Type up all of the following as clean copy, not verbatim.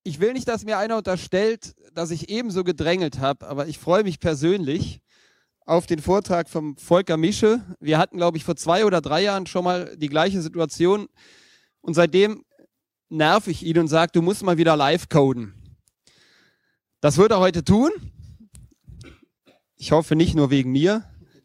Ich will nicht, dass mir einer unterstellt, dass ich ebenso gedrängelt habe, aber ich freue mich persönlich auf den Vortrag vom Volker Mische. Wir hatten, glaube ich, vor 2 oder 3 Jahren schon mal die gleiche Situation und seitdem nerv ich ihn und sage, du musst mal wieder live coden. Das wird er heute tun. Ich hoffe nicht nur wegen mir.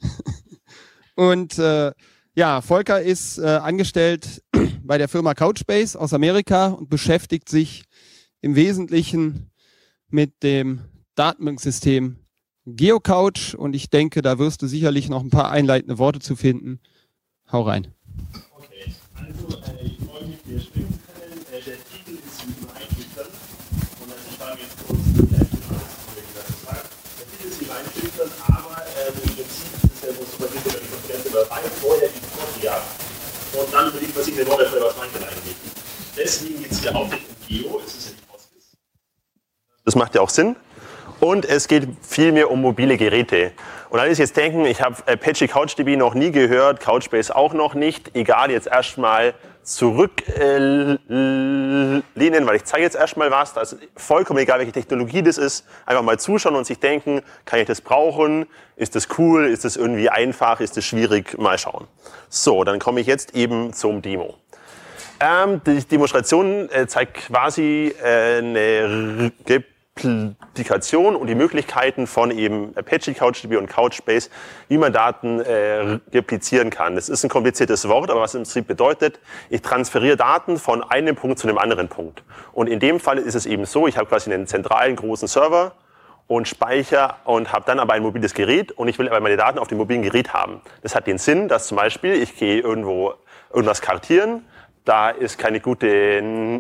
Und ja, Volker ist angestellt bei der Firma Couchbase aus Amerika und beschäftigt sich im Wesentlichen mit dem Datenbanksystem GeoCouch. Und ich denke, da wirst du sicherlich noch ein paar einleitende Worte zu finden. Hau rein. Okay, also ich freue mich, wir springen können. Der Titel ist wie immer einschüchtern. Und dann schreiben wir jetzt kurz die Einschüchtern. Der Titel ist wie immer einschüchtern, aber im Prinzip ist der super Titel, wenn die Konferenz dabei vorher die Vorträge. Und dann überlegt man sich eine Woche vorher, was man kann eigentlich. Deswegen geht es hier hauptsächlich um Geo. Es ist ja nicht Hospice. Das macht ja auch Sinn. Und es geht vielmehr um mobile Geräte. Und alle, die jetzt denken, ich habe Apache CouchDB noch nie gehört, Couchbase auch noch nicht, egal, jetzt erstmal zurücklehnen, weil ich zeige jetzt erstmal was. Das ist vollkommen egal, welche Technologie das ist. Einfach mal zuschauen und sich denken, kann ich das brauchen? Ist das cool? Ist das irgendwie einfach? Ist das schwierig? Mal schauen. So, dann komme ich jetzt eben zum Demo. Die Demonstration zeigt quasi eine Replikation und die Möglichkeiten von eben Apache CouchDB und Couchbase, wie man Daten replizieren kann. Das ist ein kompliziertes Wort, aber was im Prinzip bedeutet, ich transferiere Daten von einem Punkt zu einem anderen Punkt. Und in dem Fall ist es eben so, ich habe quasi einen zentralen großen Server und Speicher und habe dann aber ein mobiles Gerät und ich will aber meine Daten auf dem mobilen Gerät haben. Das hat den Sinn, dass zum Beispiel ich gehe irgendwas kartieren, da ist keine gute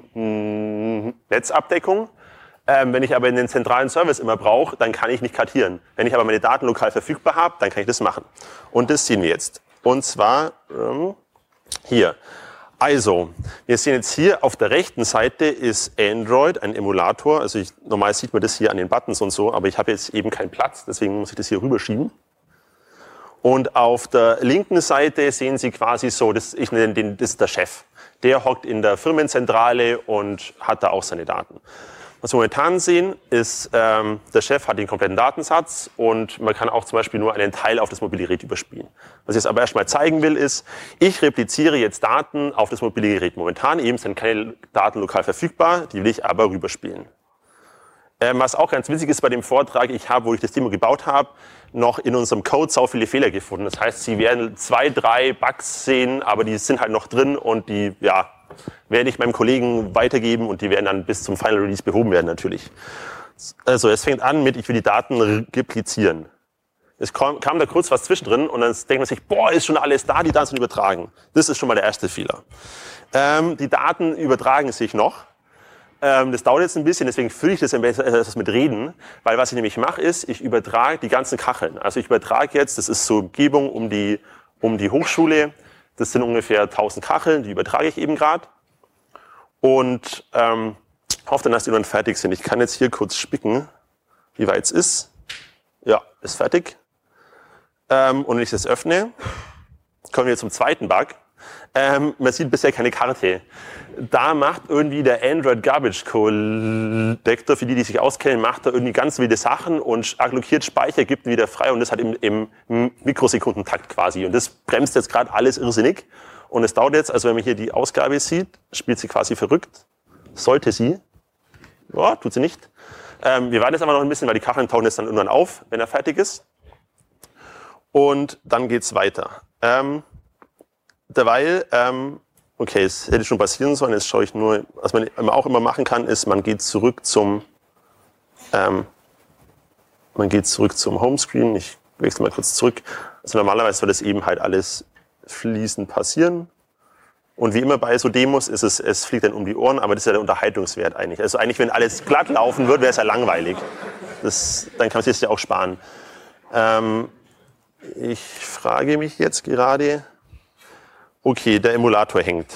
Netzabdeckung. Wenn ich aber einen zentralen Service immer brauche, dann kann ich nicht kartieren. Wenn ich aber meine Daten lokal verfügbar habe, dann kann ich das machen. Und das sehen wir jetzt. Und zwar hier. Also, wir sehen jetzt hier auf der rechten Seite ist Android, ein Emulator. Also normal sieht man das hier an den Buttons und so, aber ich habe jetzt eben keinen Platz, deswegen muss ich das hier rüberschieben. Und auf der linken Seite sehen Sie quasi so, das ist der Chef. Der hockt in der Firmenzentrale und hat da auch seine Daten. Was wir momentan sehen, ist, der Chef hat den kompletten Datensatz und man kann auch zum Beispiel nur einen Teil auf das mobile Gerät überspielen. Was ich jetzt aber erstmal zeigen will, ist, ich repliziere jetzt Daten auf das mobile Gerät. Momentan eben sind keine Daten lokal verfügbar, die will ich aber rüberspielen. Was auch ganz witzig ist bei dem Vortrag, ich habe, wo ich das Demo gebaut habe, noch in unserem Code so viele Fehler gefunden. Das heißt, Sie werden 2, 3 Bugs sehen, aber die sind halt noch drin und die, ja, werde ich meinem Kollegen weitergeben und die werden dann bis zum Final Release behoben werden natürlich. Also es fängt an mit, ich will die Daten replizieren. Es kam da kurz was zwischendrin und dann denkt man sich, boah, ist schon alles da, die Daten sind übertragen. Das ist schon mal der erste Fehler. Die Daten übertragen sich noch. Das dauert jetzt ein bisschen, deswegen fülle ich das etwas mit Reden, weil was ich nämlich mache ist, ich übertrage die ganzen Kacheln. Also ich übertrage jetzt, das ist so Umgebung um die Hochschule, das sind ungefähr 1000 Kacheln, die übertrage ich eben gerade und hoffe dann, dass die dann fertig sind. Ich kann jetzt hier kurz spicken, wie weit es ist. Ja, ist fertig. Und wenn ich das öffne, kommen wir zum zweiten Bug. Man sieht bisher keine Karte. Da macht irgendwie der Android Garbage Collector, für die sich auskennen, macht da irgendwie ganz wilde Sachen und allokiert Speicher, gibt ihn wieder frei und das hat im Mikrosekundentakt quasi. Und das bremst jetzt gerade alles irrsinnig. Und es dauert jetzt, also wenn man hier die Ausgabe sieht, spielt sie quasi verrückt. Sollte sie. Ja, tut sie nicht. Wir warten jetzt aber noch ein bisschen, weil die Kacheln tauchen jetzt dann irgendwann auf, wenn er fertig ist. Und dann geht's weiter. Derweil, okay, es hätte schon passieren sollen, jetzt schaue ich nur, was man auch immer machen kann, ist, man geht zurück zum Homescreen. Ich wechsle mal kurz zurück. Also normalerweise soll das eben halt alles fließend passieren. Und wie immer bei so Demos ist es fliegt dann um die Ohren, aber das ist ja der Unterhaltungswert eigentlich. Also eigentlich, wenn alles glatt laufen würde, wäre es ja langweilig. Dann kann man sich das ja auch sparen. Ich frage mich jetzt gerade, okay, der Emulator hängt.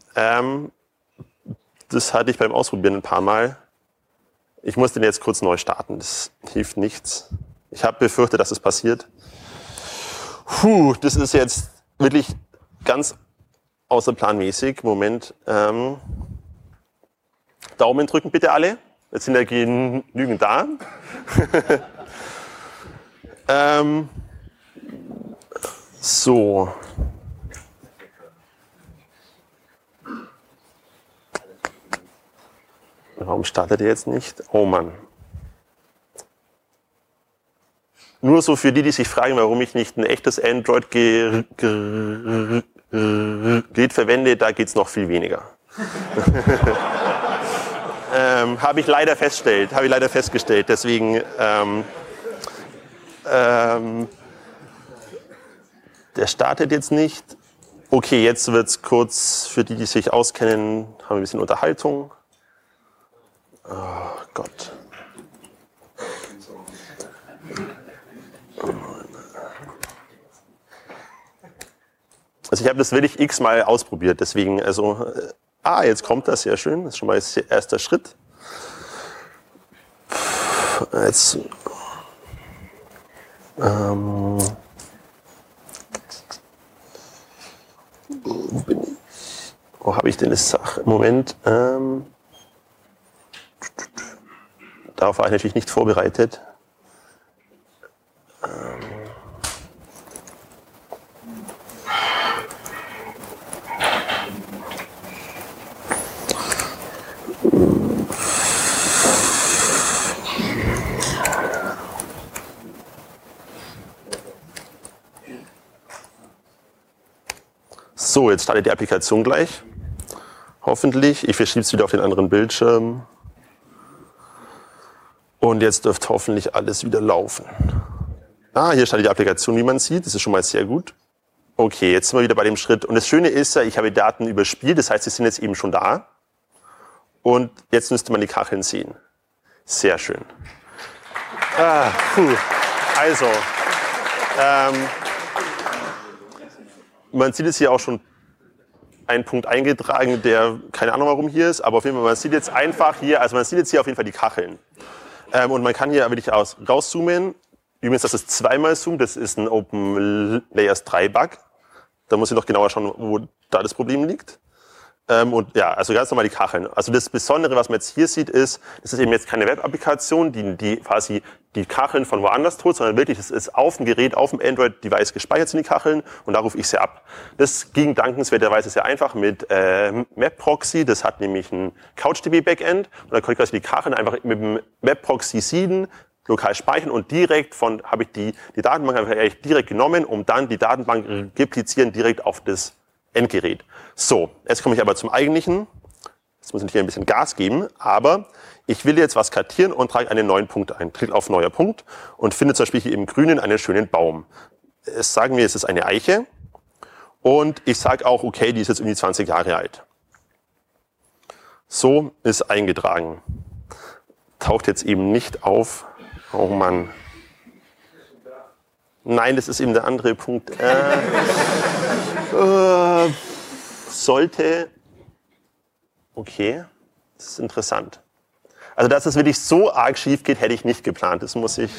Das hatte ich beim Ausprobieren ein paar Mal. Ich muss den jetzt kurz neu starten, das hilft nichts. Ich habe befürchtet, dass es passiert. Das ist jetzt wirklich ganz außerplanmäßig. Moment. Daumen drücken bitte alle. Jetzt sind ja genügend da. So. Warum startet er jetzt nicht? Oh Mann. Nur so für die sich fragen, warum ich nicht ein echtes Android-Gerät verwende, da geht es noch viel weniger. Habe ich leider festgestellt. Deswegen der startet jetzt nicht. Okay, jetzt wird es kurz, für die sich auskennen, haben wir ein bisschen Unterhaltung. Oh Gott. Also ich habe das wirklich x-mal ausprobiert, deswegen, also, jetzt kommt das, sehr schön, das ist schon mal der erste Schritt. Jetzt, wo habe ich denn das Sache? Moment, darauf war ich natürlich nicht vorbereitet. So, jetzt startet die Applikation gleich. Hoffentlich. Ich verschiebe es wieder auf den anderen Bildschirm. Und jetzt dürfte hoffentlich alles wieder laufen. Hier startet die Applikation, wie man sieht. Das ist schon mal sehr gut. Okay, jetzt sind wir wieder bei dem Schritt. Und das Schöne ist ja, ich habe die Daten überspielt. Das heißt, sie sind jetzt eben schon da. Und jetzt müsste man die Kacheln sehen. Sehr schön. Also, man sieht es hier auch schon einen Punkt eingetragen, der keine Ahnung warum hier ist, aber auf jeden Fall, man sieht jetzt einfach hier, also man sieht jetzt hier auf jeden Fall die Kacheln. Und man kann hier wirklich rauszoomen. Übrigens, das ist zweimal Zoom, das ist ein OpenLayers 3 Bug. Da muss ich noch genauer schauen, wo da das Problem liegt. Und ja, also ganz normal die Kacheln. Also das Besondere, was man jetzt hier sieht, ist, das ist eben jetzt keine Web-Applikation, die quasi die Kacheln von woanders tut, sondern wirklich, das ist auf dem Gerät, auf dem Android-Device gespeichert sind die Kacheln und da rufe ich sie ab. Das ging dankenswerterweise sehr einfach mit Map-Proxy, das hat nämlich ein CouchDB-Backend und da konnte ich quasi die Kacheln einfach mit dem Map-Proxy seeden, lokal speichern und direkt habe ich die Datenbank einfach direkt genommen, um dann die Datenbank replizieren direkt auf das Endgerät. So, jetzt komme ich aber zum Eigentlichen. Jetzt muss ich hier ein bisschen Gas geben, aber ich will jetzt was kartieren und trage einen neuen Punkt ein. Klicke auf neuer Punkt und finde zum Beispiel hier im Grünen einen schönen Baum. Sagen wir, es ist eine Eiche und ich sage auch, okay, die ist jetzt irgendwie 20 Jahre alt. So ist eingetragen. Taucht jetzt eben nicht auf. Oh Mann. Nein, das ist eben der andere Punkt. Sollte. Okay, das ist interessant. Also, dass es wirklich so arg schief geht, hätte ich nicht geplant. Das muss ich.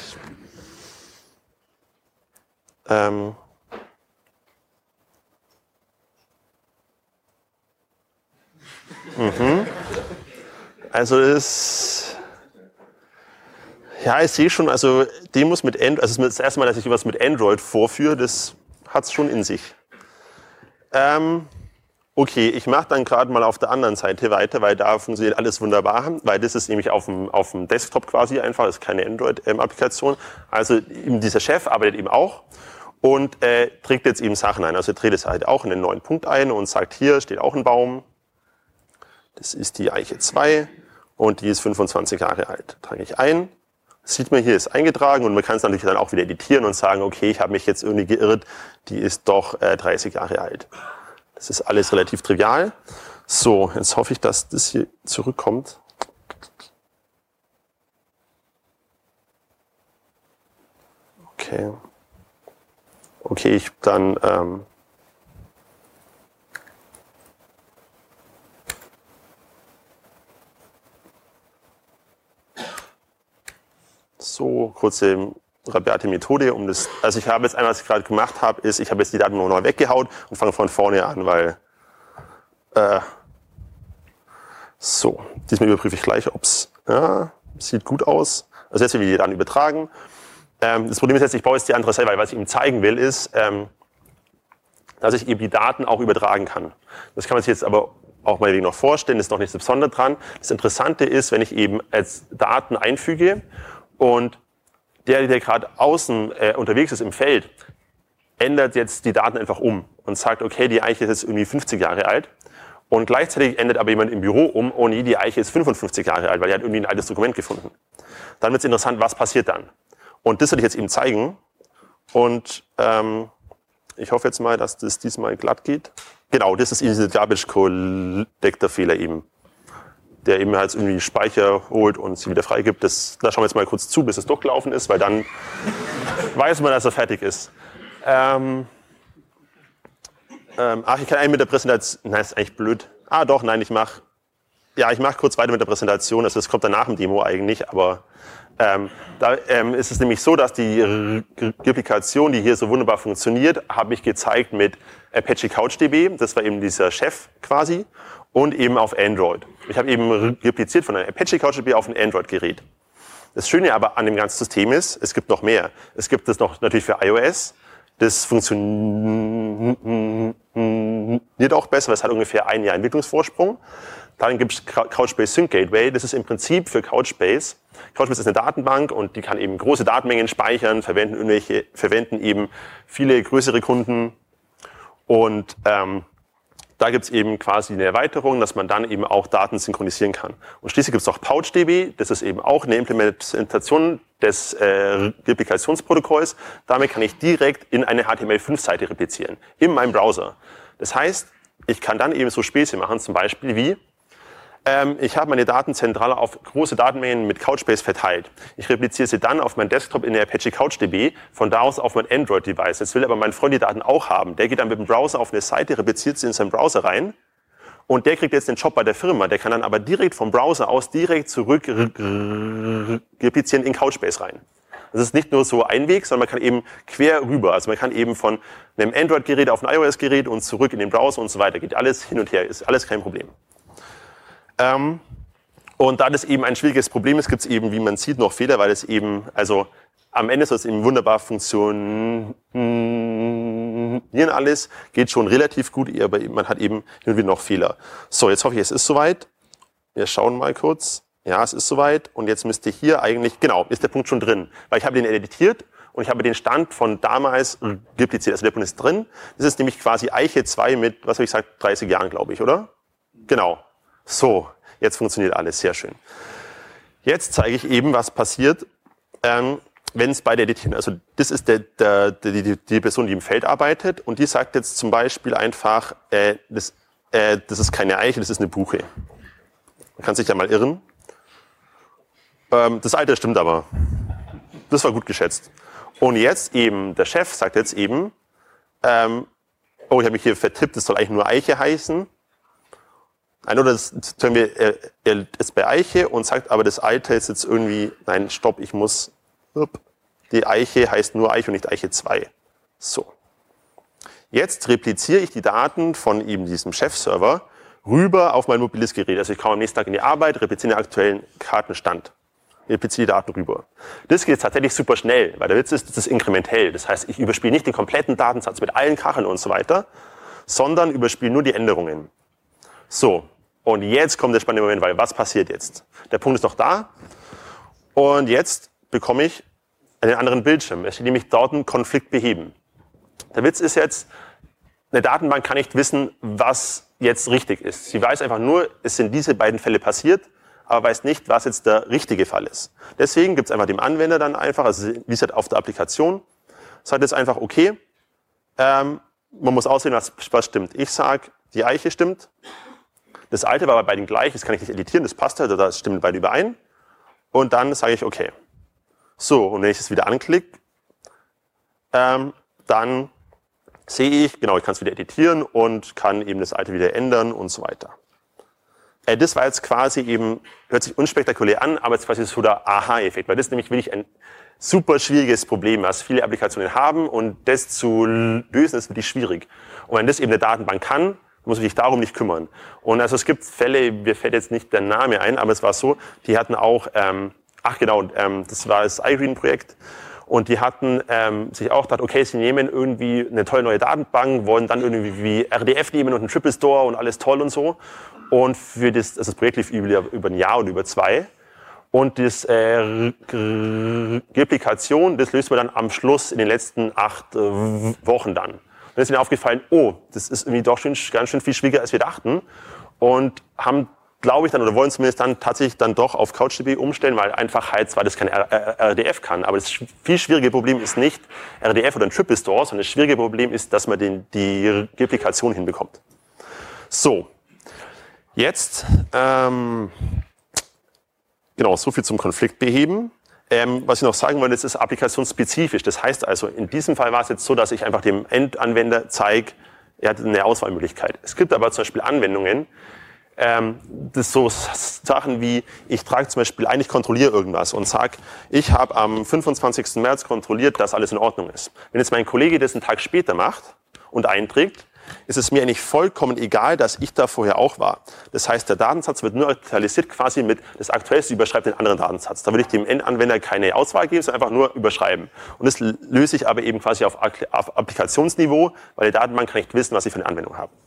Also, ja, ich sehe schon, also Demos mit Android, also das erste Mal, dass ich was mit Android vorführe, das hat es schon in sich. Okay, ich mache dann gerade mal auf der anderen Seite weiter, weil da funktioniert alles wunderbar, weil das ist nämlich auf dem Desktop quasi einfach, das ist keine Android-Applikation. Also eben dieser Chef arbeitet eben auch und trägt jetzt eben Sachen ein. Also er trägt es halt auch in einen neuen Punkt ein und sagt, hier steht auch ein Baum, das ist die Eiche 2 und die ist 25 Jahre alt. Trage ich ein. Sieht man hier, ist eingetragen und man kann es natürlich dann auch wieder editieren und sagen, okay, ich habe mich jetzt irgendwie geirrt, die ist doch 30 Jahre alt. Das ist alles relativ trivial. So, jetzt hoffe ich, dass das hier zurückkommt. Okay. Okay, ich dann so, kurze rabiate Methode, um das, also ich habe jetzt einmal, was ich gerade gemacht habe, ist, ich habe jetzt die Daten noch neu weggehaut und fange von vorne an, weil, so, diesmal überprüfe ich gleich, ob es Ja, sieht gut aus. Also jetzt will ich die Daten übertragen. Das Problem ist jetzt, ich baue jetzt die andere Seite, weil was ich Ihnen zeigen will, ist, dass ich eben die Daten auch übertragen kann. Das kann man sich jetzt aber auch mal noch vorstellen, ist noch nichts Besonderes dran. Das Interessante ist, wenn ich eben als Daten einfüge und der gerade außen unterwegs ist im Feld, ändert jetzt die Daten einfach um und sagt, okay, die Eiche ist jetzt irgendwie 50 Jahre alt. Und gleichzeitig ändert aber jemand im Büro um, oh nee, die Eiche ist 55 Jahre alt, weil er hat irgendwie ein altes Dokument gefunden. Dann wird es interessant, was passiert dann? Und das werde ich jetzt eben zeigen. Und ich hoffe jetzt mal, dass das diesmal glatt geht. Genau, das ist eben dieser Garbage Collector Fehler eben, der eben halt irgendwie Speicher holt und sie wieder freigibt. Da schauen wir jetzt mal kurz zu, bis es durchgelaufen ist, weil dann weiß man, dass er fertig ist. Ich kann einen mit der Präsentation. Nein, ist eigentlich blöd. Doch, nein, ich mache kurz weiter mit der Präsentation. Also das kommt danach im Demo eigentlich, aber da ist es nämlich so, dass die Replikation, die hier so wunderbar funktioniert, habe ich gezeigt mit Apache CouchDB. Das war eben dieser Chef quasi. Und eben auf Android. Ich habe eben repliziert von einem Apache CouchDB auf ein Android-Gerät. Das Schöne aber an dem ganzen System ist, es gibt noch mehr. Es gibt es noch natürlich für iOS. Das funktioniert auch besser, weil es hat ungefähr ein Jahr Entwicklungsvorsprung. Dann gibt es Couchbase Sync Gateway. Das ist im Prinzip für Couchbase. Couchbase ist eine Datenbank und die kann eben große Datenmengen speichern, verwenden eben viele größere Kunden. Und da gibt es eben quasi eine Erweiterung, dass man dann eben auch Daten synchronisieren kann. Und schließlich gibt es auch PouchDB. Das ist eben auch eine Implementation des Replikationsprotokolls. Damit kann ich direkt in eine HTML5-Seite replizieren, in meinem Browser. Das heißt, ich kann dann eben so Späße machen, zum Beispiel wie, ich habe meine Daten zentral auf große Datenmengen mit Couchbase verteilt. Ich repliziere sie dann auf meinen Desktop in der Apache CouchDB, von da aus auf mein Android-Device. Jetzt will aber mein Freund die Daten auch haben. Der geht dann mit dem Browser auf eine Seite, repliziert sie in seinen Browser rein und der kriegt jetzt den Job bei der Firma. Der kann dann aber direkt vom Browser aus direkt zurück replizieren in Couchbase rein. Das ist nicht nur so ein Weg, sondern man kann eben quer rüber. Also man kann eben von einem Android-Gerät auf ein iOS-Gerät und zurück in den Browser und so weiter. Geht alles hin und her, ist alles kein Problem. Und da das eben ein schwieriges Problem ist, gibt es eben, wie man sieht, noch Fehler, weil es eben, also am Ende soll es eben wunderbar funktionieren alles, geht schon relativ gut, aber man hat eben hin und wieder noch Fehler. So, jetzt hoffe ich, es ist soweit. Wir schauen mal kurz. Ja, es ist soweit. Und jetzt müsste hier eigentlich, genau, ist der Punkt schon drin. Weil ich habe den editiert und ich habe den Stand von damals repliziert. Also der Punkt ist drin. Das ist nämlich quasi Eiche 2 mit, was habe ich gesagt, 30 Jahren, glaube ich, oder? Genau. So, jetzt funktioniert alles, sehr schön. Jetzt zeige ich eben, was passiert, wenn es bei der Editieren, also das ist die Person, die im Feld arbeitet und die sagt jetzt zum Beispiel einfach, das ist keine Eiche, das ist eine Buche. Man kann sich ja mal irren. Das Alter stimmt aber. Das war gut geschätzt. Und jetzt eben, der Chef sagt jetzt eben, ich habe mich hier vertippt, das soll eigentlich nur Eiche heißen. Oder das können wir, er ist bei Eiche und sagt, aber das Alter ist jetzt irgendwie, nein, stopp, die Eiche heißt nur Eiche und nicht Eiche 2. So. Jetzt repliziere ich die Daten von eben diesem Chefserver rüber auf mein mobiles Gerät. Also ich komme am nächsten Tag in die Arbeit, repliziere den aktuellen Kartenstand. Repliziere die Daten rüber. Das geht tatsächlich super schnell, weil der Witz ist, das ist inkrementell. Das heißt, ich überspiele nicht den kompletten Datensatz mit allen Kacheln und so weiter, sondern überspiele nur die Änderungen. So. Und jetzt kommt der spannende Moment, weil was passiert jetzt? Der Punkt ist noch da und jetzt bekomme ich einen anderen Bildschirm. Es steht nämlich Datenkonflikt beheben. Der Witz ist jetzt, eine Datenbank kann nicht wissen, was jetzt richtig ist. Sie weiß einfach nur, es sind diese beiden Fälle passiert, aber weiß nicht, was jetzt der richtige Fall ist. Deswegen gibt es einfach dem Anwender dann einfach, also wie gesagt auf der Applikation, sagt jetzt einfach, okay, man muss aussehen, was stimmt. Ich sage, die Eiche stimmt. Das Alte war bei beiden gleich, das kann ich nicht editieren, das passt halt, da stimmen beide überein. Und dann sage ich, okay. So, und wenn ich das wieder anklicke, dann sehe ich, genau, ich kann es wieder editieren und kann eben das Alte wieder ändern und so weiter. Das war jetzt quasi eben, hört sich unspektakulär an, aber jetzt quasi so der Aha-Effekt, weil das ist nämlich wirklich ein super schwieriges Problem, was viele Applikationen haben und das zu lösen ist wirklich schwierig. Und wenn das eben eine Datenbank kann, muss sich darum nicht kümmern. Und also es gibt Fälle, mir fällt jetzt nicht der Name ein, aber es war so, die hatten auch, das war das iRead-Projekt, und die hatten sich auch gedacht, okay, sie nehmen irgendwie eine tolle neue Datenbank, wollen dann irgendwie wie RDF nehmen und einen Triple Store und alles toll und so. Und für das Projekt lief über ein Jahr oder über 2. Und das Replikation, das löst man dann am Schluss in den letzten 8 Wochen dann. Und dann ist mir aufgefallen, oh, das ist irgendwie doch ganz schön viel schwieriger, als wir dachten. Und haben, glaube ich, dann, oder wollen zumindest dann tatsächlich dann doch auf CouchDB umstellen, weil einfach halt zwar das kein RDF kann, aber das viel schwierige Problem ist nicht RDF oder ein Triple Store, sondern das schwierige Problem ist, dass man die Replikation hinbekommt. So, jetzt, genau, so viel zum Konflikt beheben. Was ich noch sagen wollte, das ist applikationsspezifisch. Das heißt also, in diesem Fall war es jetzt so, dass ich einfach dem Endanwender zeige, er hat eine Auswahlmöglichkeit. Es gibt aber zum Beispiel Anwendungen, das so Sachen wie, ich trage zum Beispiel ein, ich kontrolliere irgendwas und sage, ich habe am 25. März kontrolliert, dass alles in Ordnung ist. Wenn jetzt mein Kollege das einen Tag später macht und einträgt, ist es mir eigentlich vollkommen egal, dass ich da vorher auch war. Das heißt, der Datensatz wird nur aktualisiert quasi mit, das Aktuellste überschreibt den anderen Datensatz. Da würde ich dem Endanwender keine Auswahl geben, sondern einfach nur überschreiben. Und das löse ich aber eben quasi auf Applikationsniveau, weil die Datenbank kann nicht wissen, was ich für eine Anwendung habe.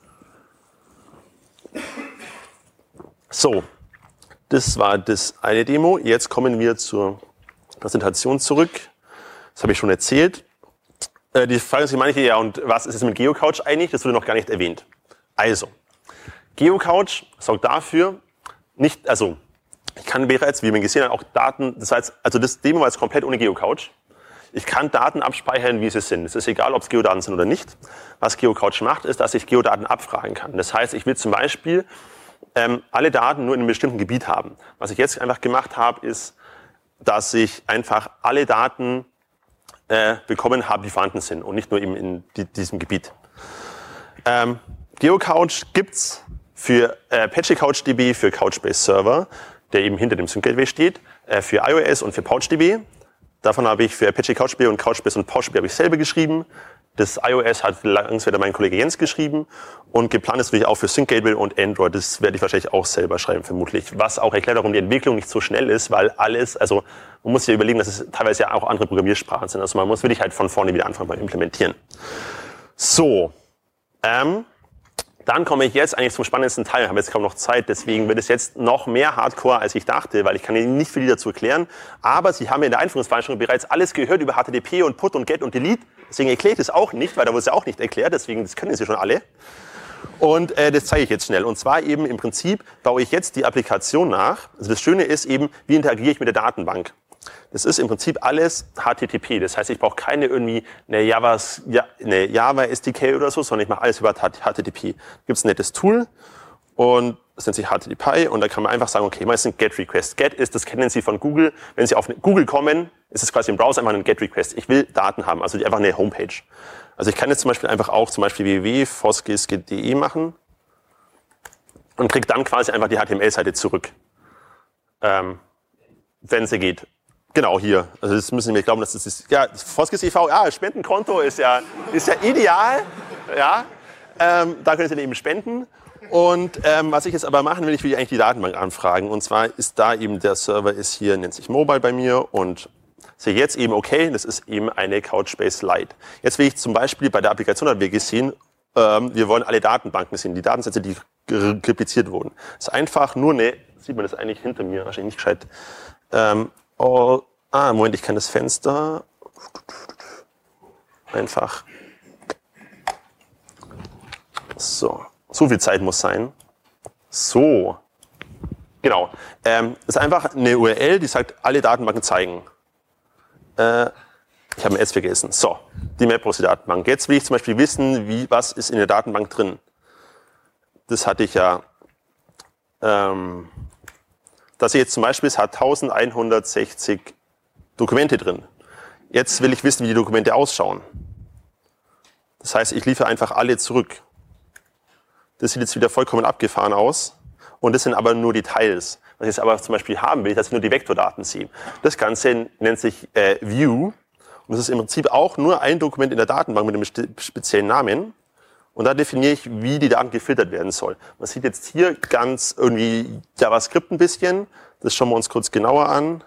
So, das war das eine Demo. Jetzt kommen wir zur Präsentation zurück. Das habe ich schon erzählt. Die Frage ist manche, ja, und was ist es mit GeoCouch eigentlich? Das wurde noch gar nicht erwähnt. Also, GeoCouch sorgt dafür, ich kann bereits, wie man gesehen hat, auch Daten, das Demo war jetzt komplett ohne GeoCouch. Ich kann Daten abspeichern, wie sie sind. Es ist egal, ob es Geodaten sind oder nicht. Was GeoCouch macht, ist, dass ich Geodaten abfragen kann. Das heißt, ich will zum Beispiel alle Daten nur in einem bestimmten Gebiet haben. Was ich jetzt einfach gemacht habe, ist, dass ich einfach alle Daten bekommen habe, die vorhanden sind und nicht nur eben in diesem Gebiet. GeoCouch gibt's für Apache CouchDB, für Couchbase Server, der eben hinter dem Sync Gateway steht, für iOS und für PouchDB. Davon habe ich für Apache CouchDB und Couchbase und PouchDB habe ich selber geschrieben. Das iOS hat langsam mein Kollege Jens geschrieben und geplant ist natürlich auch für Sync Gateway und Android. Das werde ich wahrscheinlich auch selber schreiben, vermutlich. Was auch erklärt, warum die Entwicklung nicht so schnell ist, weil alles, also man muss sich überlegen, dass es teilweise ja auch andere Programmiersprachen sind. Also man muss wirklich halt von vorne wieder anfangen beim Implementieren. So, dann komme ich jetzt eigentlich zum spannendsten Teil. Ich habe jetzt kaum noch Zeit, deswegen wird es jetzt noch mehr Hardcore, als ich dachte, weil ich kann Ihnen nicht viel dazu erklären. Aber Sie haben in der Einführungsveranstaltung bereits alles gehört über HTTP und Put und Get und Delete. Deswegen erkläre ich das auch nicht, weil da wurde es ja auch nicht erklärt. Deswegen, das können Sie schon alle. Und das zeige ich jetzt schnell. Und zwar eben im Prinzip baue ich jetzt die Applikation nach. Also das Schöne ist eben, wie interagiere ich mit der Datenbank. Das ist im Prinzip alles HTTP. Das heißt, ich brauche keine irgendwie eine Java SDK oder so, sondern ich mache alles über HTTP. Da gibt es ein nettes Tool und das nennt sich HTTP und da kann man einfach sagen, okay, mal ist ein GET-Request. GET ist, das kennen Sie von Google. Wenn Sie auf Google kommen, ist es quasi im Browser einfach ein GET-Request. Ich will Daten haben, also einfach eine Homepage. Also ich kann jetzt zum Beispiel einfach auch zum Beispiel www.foskis.de machen und kriege dann quasi einfach die HTML-Seite zurück, wenn sie geht. Genau, hier. Also das müssen Sie mir glauben, dass das ist, ja, Foskis e.V., ja, Spendenkonto ist ja ideal, ja. Da können Sie dann eben spenden. Und was ich jetzt aber machen will, ich will eigentlich die Datenbank anfragen. Und zwar ist da eben, der Server ist hier, nennt sich Mobile bei mir und sehe jetzt eben, okay, das ist eben eine Couchbase Lite. Jetzt will ich zum Beispiel bei der Applikation, haben wir gesehen, wir wollen alle Datenbanken sehen, die Datensätze, die repliziert wurden. Das ist einfach nur eine, sieht man das eigentlich hinter mir, wahrscheinlich nicht gescheit. Moment, ich kann das Fenster einfach. So viel Zeit muss sein. So, genau. Das ist einfach eine URL, die sagt, alle Datenbanken zeigen. Ich habe ein S vergessen. So, die MapRoxy-Datenbank. Jetzt will ich zum Beispiel wissen, was ist in der Datenbank drin. Das hatte ich ja. Dass jetzt zum Beispiel, es hat 1160 Dokumente drin. Jetzt will ich wissen, wie die Dokumente ausschauen. Das heißt, ich liefere einfach alle zurück. Das sieht jetzt wieder vollkommen abgefahren aus. Und das sind aber nur Details. Was ich jetzt aber zum Beispiel haben will, ist, dass ich nur die Vektordaten sehe. Das Ganze nennt sich View. Und das ist im Prinzip auch nur ein Dokument in der Datenbank mit einem speziellen Namen. Und da definiere ich, wie die Daten gefiltert werden soll. Man sieht jetzt hier ganz irgendwie JavaScript ein bisschen. Das schauen wir uns kurz genauer an.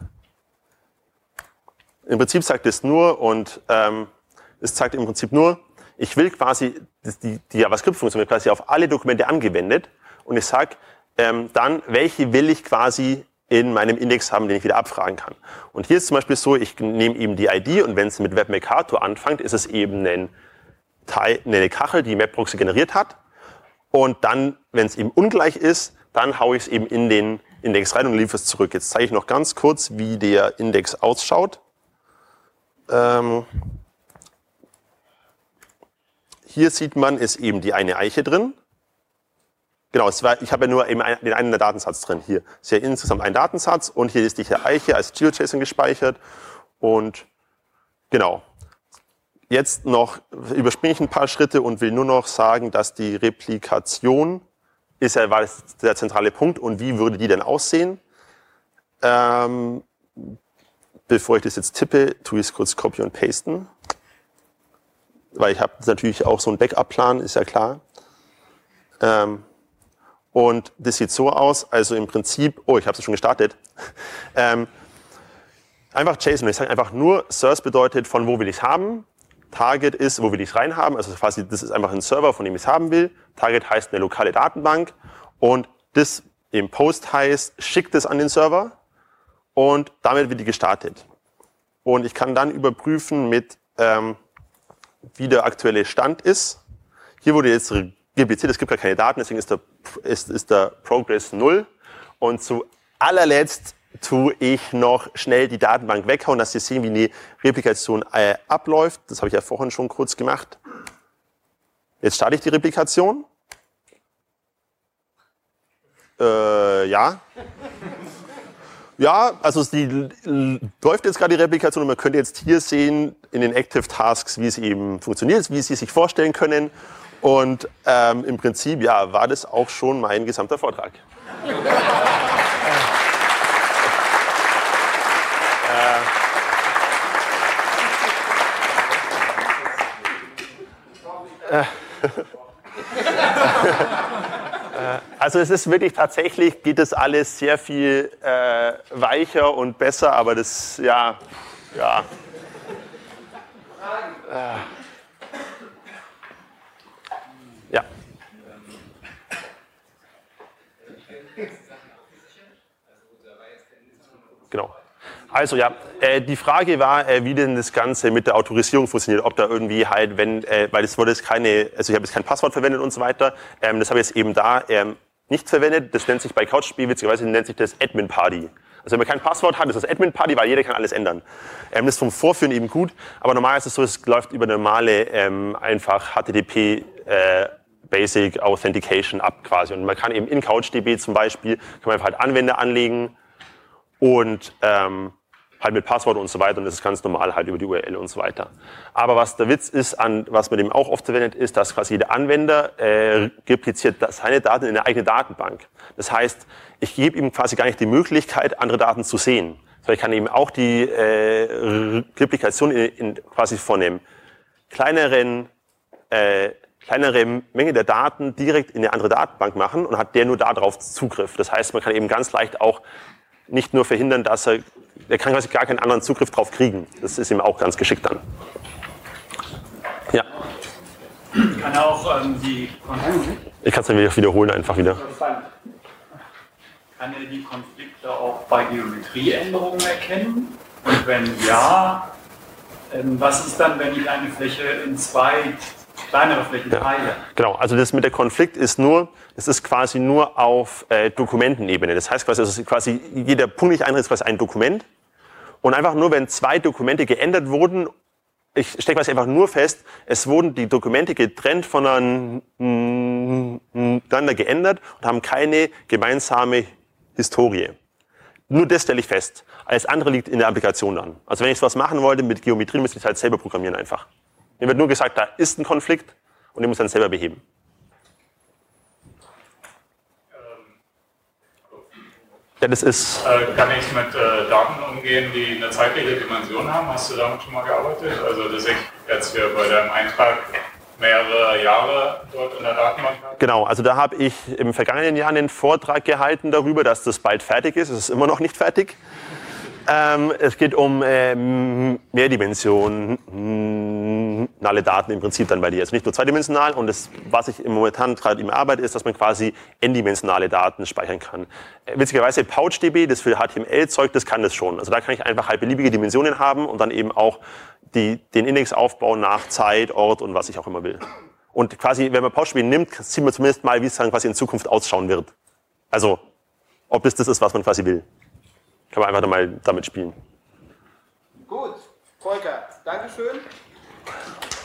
Im Prinzip sagt es nur es zeigt im Prinzip nur, ich will quasi, die JavaScript-Funktion wird quasi auf alle Dokumente angewendet und ich sage dann, welche will ich quasi in meinem Index haben, den ich wieder abfragen kann. Und hier ist zum Beispiel so, ich nehme eben die ID und wenn es mit Web Mercator anfängt, ist es eben eine Kachel, die MapProxy generiert hat. Und dann, wenn es eben ungleich ist, dann haue ich es eben in den Index rein und liefere es zurück. Jetzt zeige ich noch ganz kurz, wie der Index ausschaut. Hier sieht man, ist eben die eine Eiche drin. Genau, ich habe ja nur eben den einen Datensatz drin. Hier ist ja insgesamt ein Datensatz und hier ist die Eiche als GeoJSON gespeichert. Und genau. Jetzt noch überspringe ich ein paar Schritte und will nur noch sagen, dass die Replikation war der zentrale Punkt und wie würde die denn aussehen? Bevor ich das jetzt tippe, tue ich es kurz copy und pasten. Weil ich habe natürlich auch so einen Backup-Plan, ist ja klar. Und das sieht so aus, also im Prinzip, ich habe es schon gestartet. Einfach JSON, ich sage einfach nur, Source bedeutet, von wo will ich es haben. Target ist, wo will ich es reinhaben, also quasi, das ist einfach ein Server, von dem ich es haben will. Target heißt eine lokale Datenbank und das im Post heißt, schickt es an den Server und damit wird die gestartet. Und ich kann dann überprüfen mit, wie der aktuelle Stand ist. Hier wurde jetzt repliziert, es gibt gar keine Daten, deswegen ist der Progress 0. Und zu allerletzt tue ich noch schnell die Datenbank weghauen, dass Sie sehen, wie die Replikation abläuft. Das habe ich ja vorhin schon kurz gemacht. Jetzt starte ich die Replikation. Ja. Ja, also die läuft jetzt gerade die Replikation und man könnte jetzt hier sehen in den Active Tasks, wie es eben funktioniert, wie Sie sich vorstellen können. Und im Prinzip, ja, war das auch schon mein gesamter Vortrag. Also es ist wirklich tatsächlich, geht das alles sehr viel weicher und besser, aber das, ja. Ja. Genau. Also ja, die Frage war, wie denn das Ganze mit der Autorisierung funktioniert, ob da irgendwie halt, weil es wurde jetzt ich habe jetzt kein Passwort verwendet und so weiter, das habe ich jetzt eben da nicht verwendet, das nennt sich bei Couchspiel, witzigerweise nennt sich das Admin Party. Also wenn man kein Passwort hat, ist das Admin Party, weil jeder kann alles ändern. Das ist vom Vorführen eben gut, aber normal ist es so, es läuft über normale, einfach HTTP Basic Authentication ab quasi und man kann eben in CouchDB zum Beispiel, kann man einfach halt Anwender anlegen und halt mit Passwort und so weiter und das ist ganz normal halt über die URL und so weiter. Aber was der Witz ist, was man eben auch oft verwendet, ist, dass quasi jeder Anwender repliziert seine Daten in eine eigene Datenbank. Das heißt, ich gebe ihm quasi gar nicht die Möglichkeit, andere Daten zu sehen. Sondern ich kann eben auch die Replikation quasi von einem kleineren Menge der Daten direkt in eine andere Datenbank machen und hat der nur darauf Zugriff. Das heißt, man kann eben ganz leicht auch nicht nur verhindern, dass er kann quasi gar keinen anderen Zugriff drauf kriegen. Das ist ihm auch ganz geschickt dann. Ja. Kann er auch Ich kann es dann wiederholen, einfach wieder. Kann er die Konflikte auch bei Geometrieänderungen erkennen? Und wenn ja, was ist dann, wenn ich eine Fläche in zwei kleinere Flächen teile? Genau, also das mit der Konflikt ist quasi nur auf Dokumentenebene. Das heißt quasi jeder Punkt, den ich einrichte, ist quasi ein Dokument. Und einfach nur, wenn zwei Dokumente geändert wurden, ich stelle quasi einfach nur fest, es wurden die Dokumente getrennt voneinander geändert und haben keine gemeinsame Historie. Nur das stelle ich fest. Alles andere liegt in der Applikation dann. Also wenn ich was machen wollte mit Geometrie, müsste ich es halt selber programmieren einfach. Mir wird nur gesagt, da ist ein Konflikt und den muss dann selber beheben. Ja, das ist. Kann ich mit Daten umgehen, die eine zeitliche Dimension haben? Hast du damit schon mal gearbeitet? Also, dass ich jetzt hier bei deinem Eintrag mehrere Jahre dort in der Datenbank habt? Genau, also da habe ich im vergangenen Jahr einen Vortrag gehalten darüber, dass das bald fertig ist. Es ist immer noch nicht fertig. Es geht um mehrdimensionale Daten im Prinzip dann bei dir. Also nicht nur zweidimensional. Und das, was ich momentan gerade im arbeite, ist, dass man quasi n-dimensionale Daten speichern kann. Witzigerweise PouchDB, das für HTML-Zeug, das kann das schon. Also da kann ich einfach halt beliebige Dimensionen haben und dann eben auch den Index aufbauen nach Zeit, Ort und was ich auch immer will. Und quasi, wenn man PouchDB nimmt, sieht man zumindest mal, wie es dann quasi in Zukunft ausschauen wird. Also, ob das ist, was man quasi will. Kann man einfach mal damit spielen. Gut, Volker, Dankeschön.